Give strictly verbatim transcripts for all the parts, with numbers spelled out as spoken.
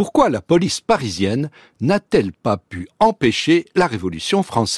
Pourquoi la police parisienne n'a-t-elle pas pu empêcher la Révolution française ?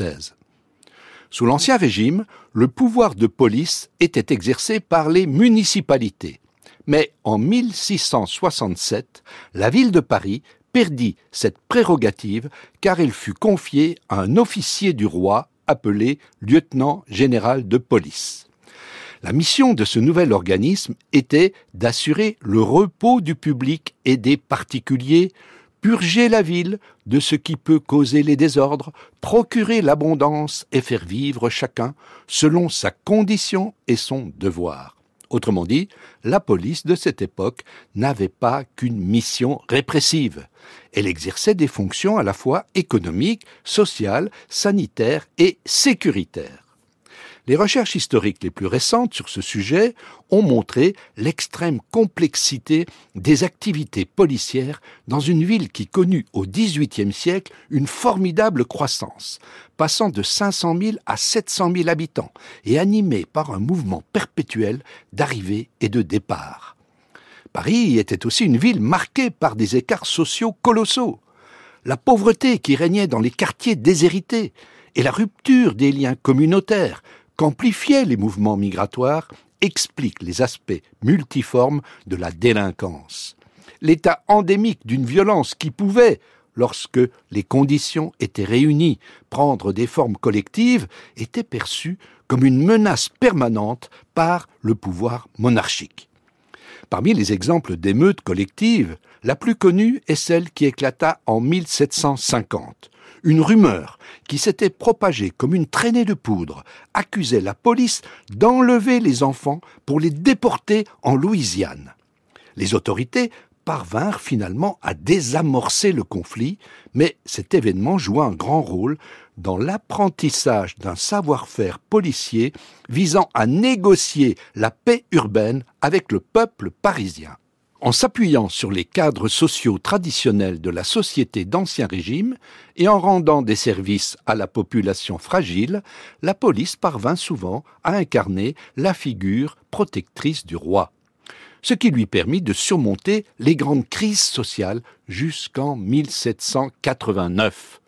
Sous l'Ancien Régime, le pouvoir de police était exercé par les municipalités. Mais en mille six cent soixante-sept, la ville de Paris perdit cette prérogative car elle fut confiée à un officier du roi appelé lieutenant général de police. La mission de ce nouvel organisme était d'assurer le repos du public et des particuliers, purger la ville de ce qui peut causer les désordres, procurer l'abondance et faire vivre chacun selon sa condition et son devoir. Autrement dit, la police de cette époque n'avait pas qu'une mission répressive. Elle exerçait des fonctions à la fois économiques, sociales, sanitaires et sécuritaires. Les recherches historiques les plus récentes sur ce sujet ont montré l'extrême complexité des activités policières dans une ville qui connut au dix-huitième siècle une formidable croissance, passant de cinq cent mille à sept cent mille habitants et animée par un mouvement perpétuel d'arrivée et de départ. Paris était aussi une ville marquée par des écarts sociaux colossaux. La pauvreté qui régnait dans les quartiers déshérités et la rupture des liens communautaires qu'amplifiaient les mouvements migratoires expliquent les aspects multiformes de la délinquance. L'état endémique d'une violence qui pouvait, lorsque les conditions étaient réunies, prendre des formes collectives, était perçu comme une menace permanente par le pouvoir monarchique. Parmi les exemples d'émeutes collectives, la plus connue est celle qui éclata en mille sept cent cinquante. Une rumeur qui s'était propagée comme une traînée de poudre accusait la police d'enlever les enfants pour les déporter en Louisiane. Les autorités parvinrent finalement à désamorcer le conflit, mais cet événement joua un grand rôle dans l'apprentissage d'un savoir-faire policier visant à négocier la paix urbaine avec le peuple parisien. En s'appuyant sur les cadres sociaux traditionnels de la société d'Ancien Régime et en rendant des services à la population fragile, la police parvint souvent à incarner la figure protectrice du roi, ce qui lui permit de surmonter les grandes crises sociales jusqu'en mille sept cent quatre-vingt-neuf.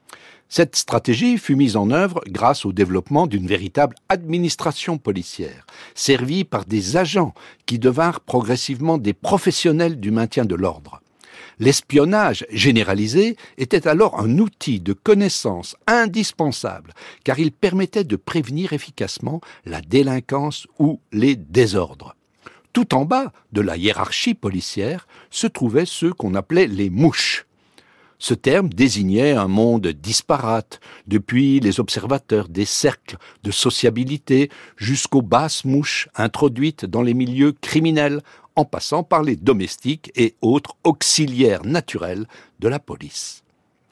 Cette stratégie fut mise en œuvre grâce au développement d'une véritable administration policière, servie par des agents qui devinrent progressivement des professionnels du maintien de l'ordre. L'espionnage généralisé était alors un outil de connaissance indispensable, car il permettait de prévenir efficacement la délinquance ou les désordres. Tout en bas de la hiérarchie policière se trouvaient ceux qu'on appelait les mouches. Ce terme désignait un monde disparate, depuis les observateurs des cercles de sociabilité jusqu'aux basses mouches introduites dans les milieux criminels, en passant par les domestiques et autres auxiliaires naturels de la police.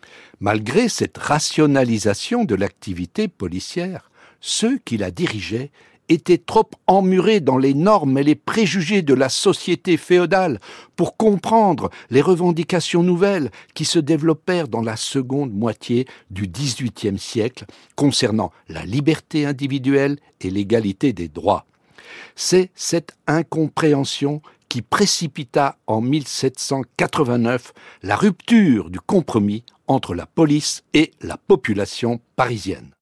Malgré cette rationalisation de l'activité policière, ceux qui la dirigeaient étaient trop emmurés dans les normes et les préjugés de la société féodale pour comprendre les revendications nouvelles qui se développèrent dans la seconde moitié du dix-huitième siècle concernant la liberté individuelle et l'égalité des droits. C'est cette incompréhension qui précipita en mille sept cent quatre-vingt-neuf la rupture du compromis entre la police et la population parisienne.